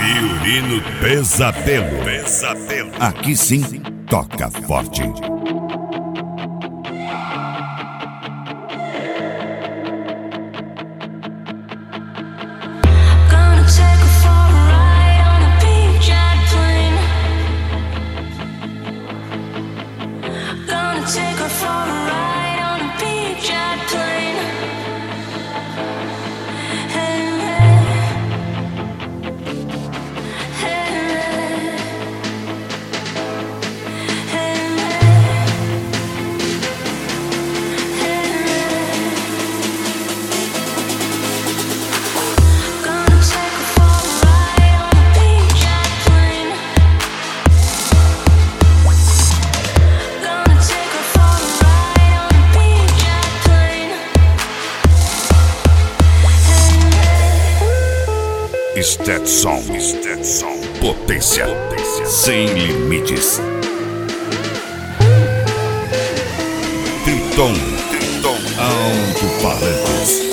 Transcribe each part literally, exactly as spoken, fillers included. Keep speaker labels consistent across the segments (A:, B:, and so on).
A: Violino Pesadelo. Pesadelo. Aqui sim, toca forte.
B: Take her for a ride on a big jet plane. Hey, hey, hey, Gonna take her for a ride on a big jet plane. Gonna take her for a ride on a big jet plane.
A: Stetson, Stetson, potência, potência, sem limites. Triton, Triton, alto-falantes.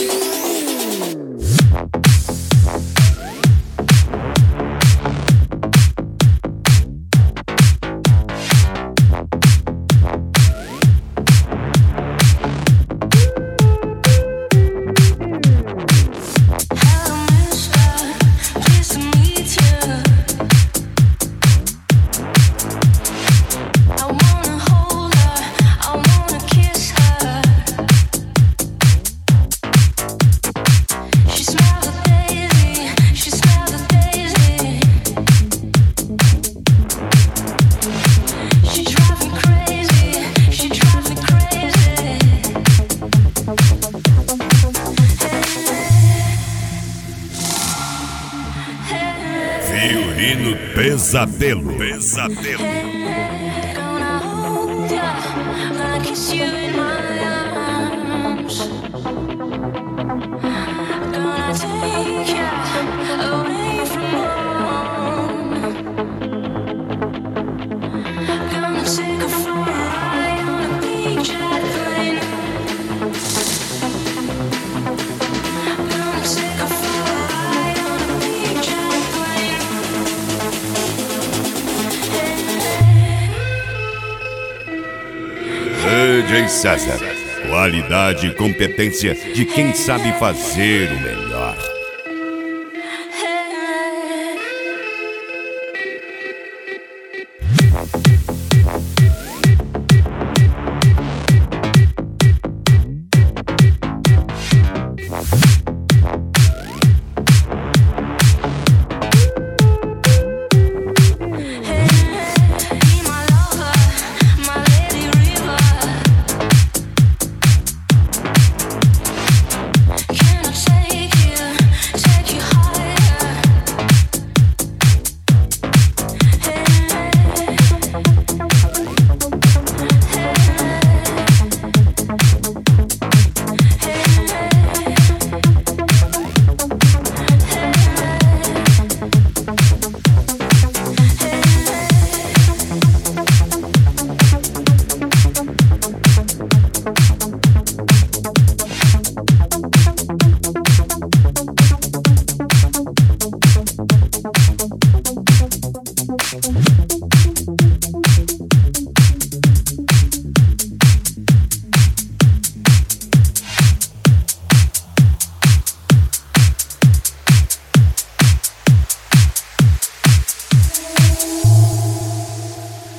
A: Violino Pesadelo. Pesadelo.
B: Gonna hold ya, gonna kiss you in my arms. Gonna take ya away from home. Gonna take her for a ride on a big jet plane. Gonna take her for a ride on a big jet plane.
A: D J César, qualidade e competência de quem sabe fazer o melhor.